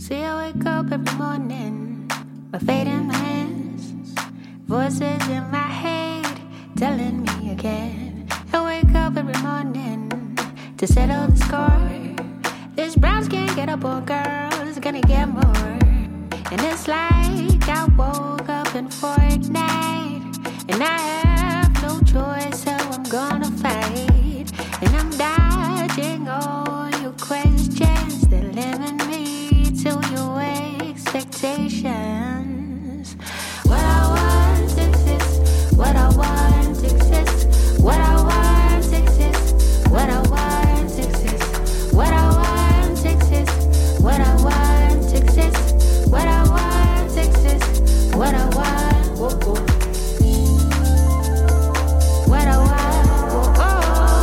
See, I wake up every morning, my fate in my hands, voices in my head telling me again. I wake up every morning to settle the score. This brown skin get up on girls, gonna get more. And it's like I woke up in Fortnite, and I have no choice, so I'm gonna fight. And I'm dodging all your questions that limit me to your expectations. What I want exists, what I want exists, what I want exists, what I want exists, what I want exists, what I want exists, what I want exists, what I want, whoa, whoa. What I want, whoa, whoa.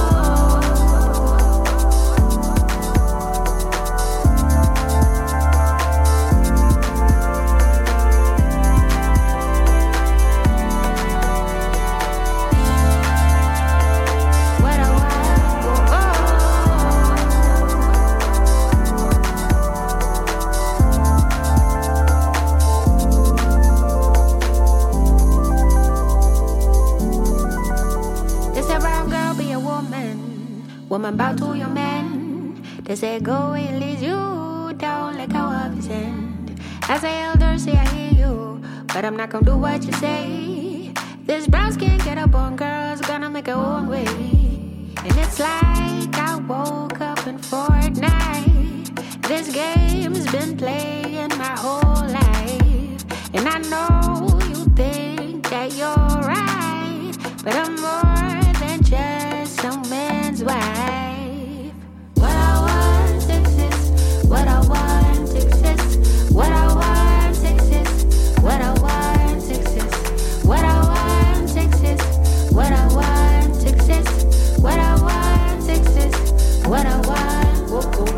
Woman bow to your man. They say go and lead you down like how I've end. As an elder say I hear you, but I'm not gonna do what you say. This brown skin get up on girls, gonna make her own way. And it's like I woke up in Fortnite. This game's been playing my whole life. And I know you think that you're right, but I'm more than just some man's wife. What I want exists, what I want exists, what I want exists, what I want exists, what I want exists, what I want exists, what I want exists, what I want, whoa, whoa.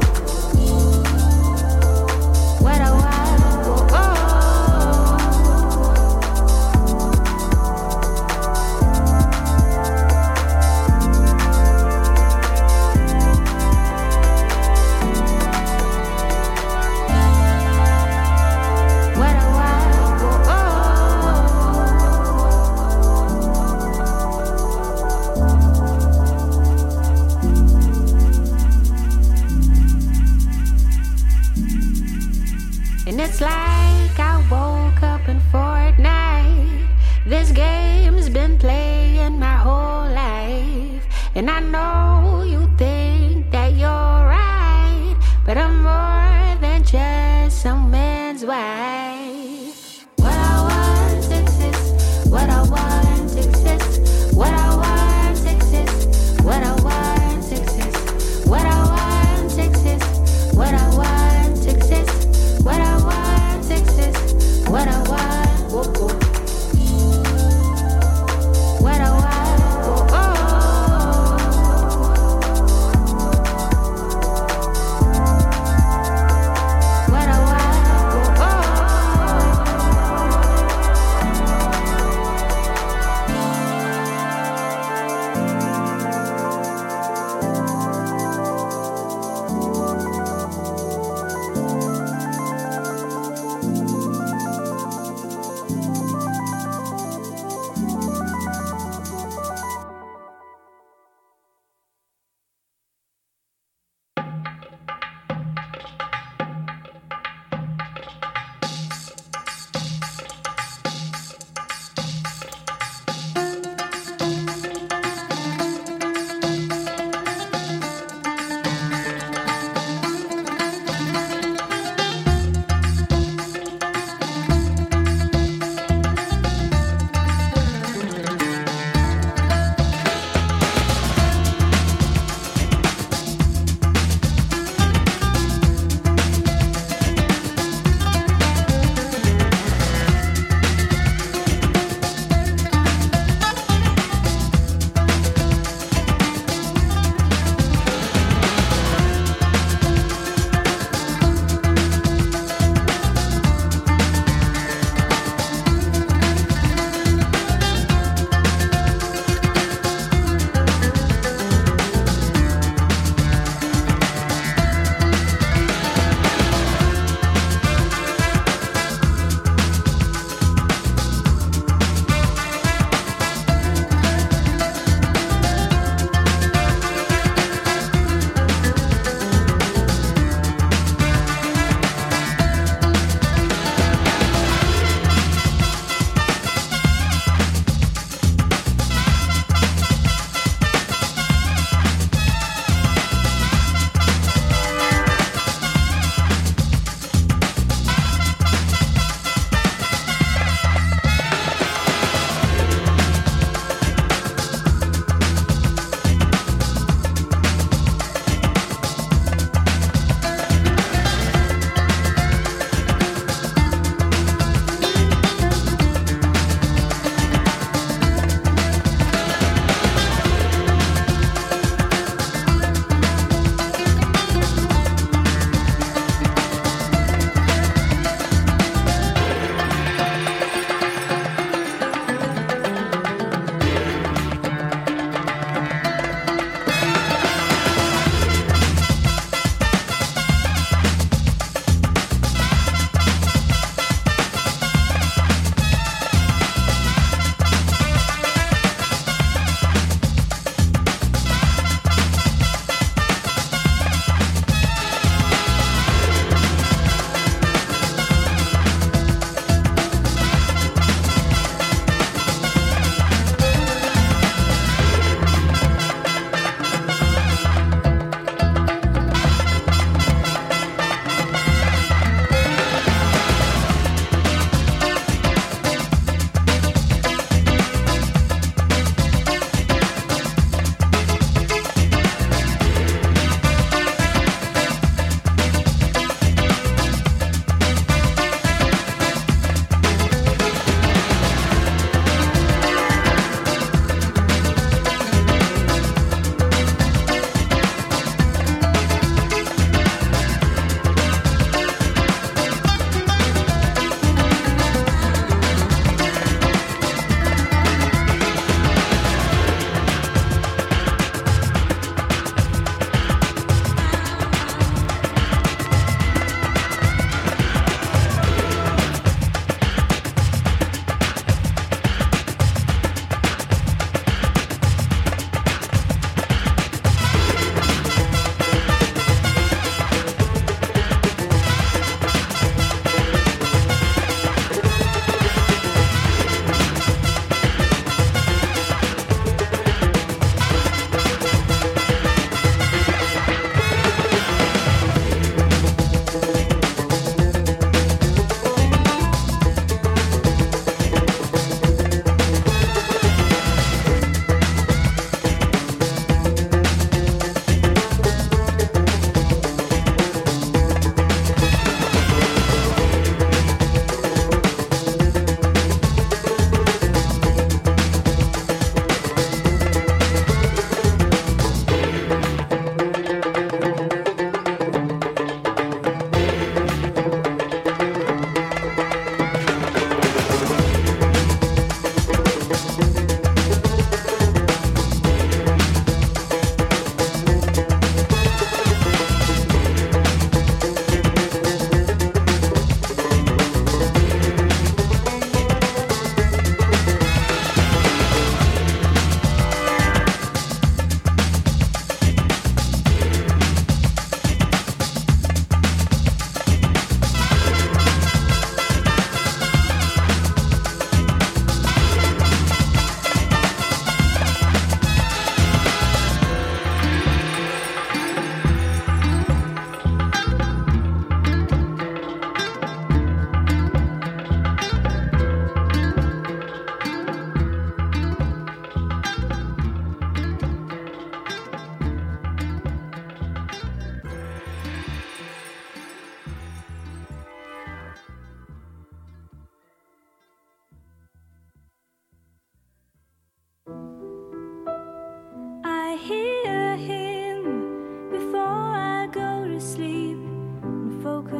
What I want, whoa, whoa. And it's like I woke up in Fortnite. This game's been playing my whole life. And I know you think that you're right, but I'm more than just some man's wife. What I want exists, what I want exists, what I want exists, what I want exists, what I want exists, what I want exists, what I want exists, what I want, whoa, whoa. What I want, whoa, whoa.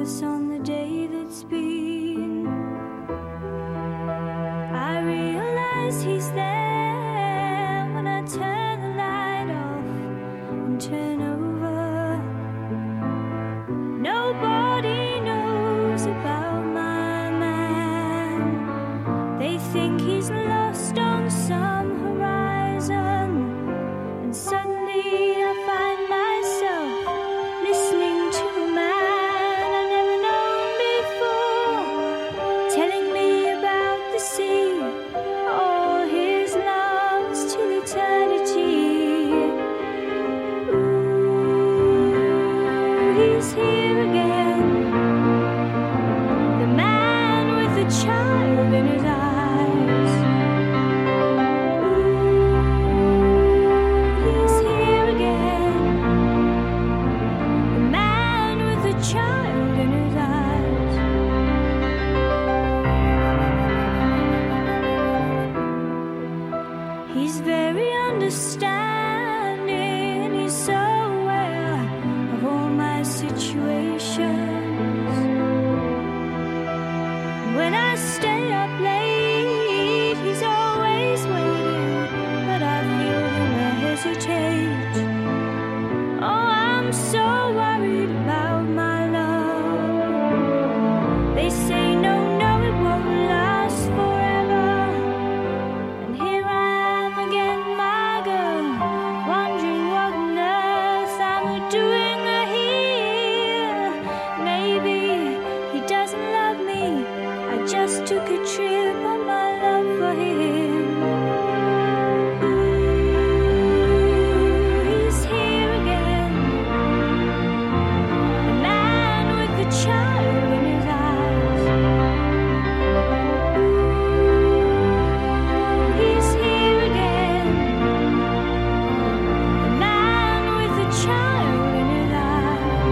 focus on the day that's been. I realize he's there when I turn the light off and turn over. Nobody knows about my man. They think he's lost on some horizon, and suddenly I find myself listening to a man I've never known before, telling me about the sea, all his loves till eternity. Ooh, he's here again, the man with the child in his eyes. Ooh, he's here again, the man with the child in his eyes. He's very understanding, he's so aware of all my situations. When I stay up late, he's always waiting, but I feel him hesitate. Oh, I'm so worried about my love. They say no, it won't last forever. And here I am again, my girl, wondering what on earth I'm doing here. Maybe he doesn't love me, I just took a trip on my love for him. Ooh, he's here again, the man with the child in his eyes. Ooh, he's here again, the man with the child in his eyes.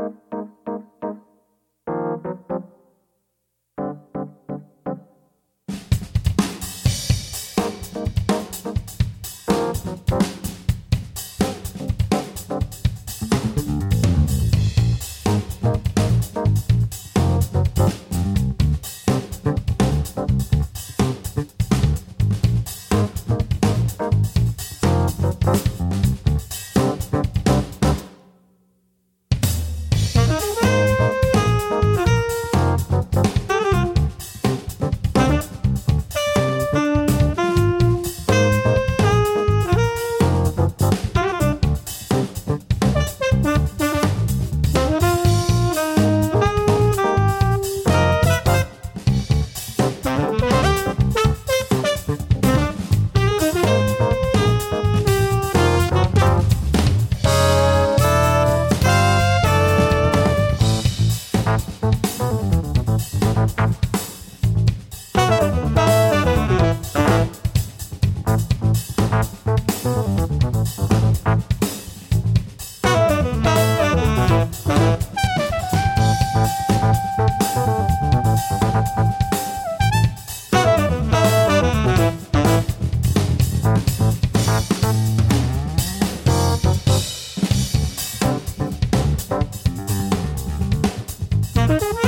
Thank you.